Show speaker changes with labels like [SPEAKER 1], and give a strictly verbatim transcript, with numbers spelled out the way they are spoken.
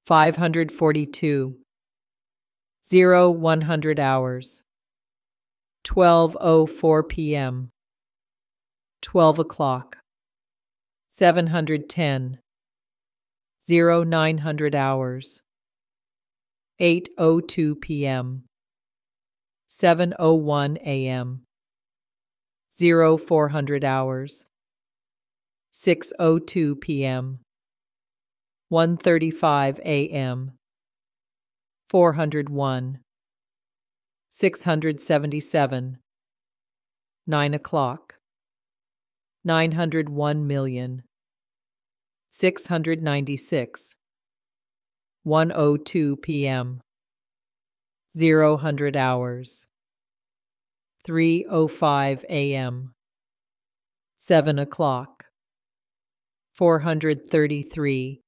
[SPEAKER 1] five hundred forty-two, zero one hundred hours, twelve oh four p.m., twelve o'clock, seven hundred ten, zero nine hundred hours, eight oh two p.m., seven oh one a.m., zero four hundred hours, six oh two p.m., one thirty-five a.m., four hundred one, six hundred seventy-seven, nine o'clock, nine hundred one million, six hundred ninety-six, one oh two p.m., zero hundred hours, three oh five a.m., seven o'clock, four hundred thirty-three,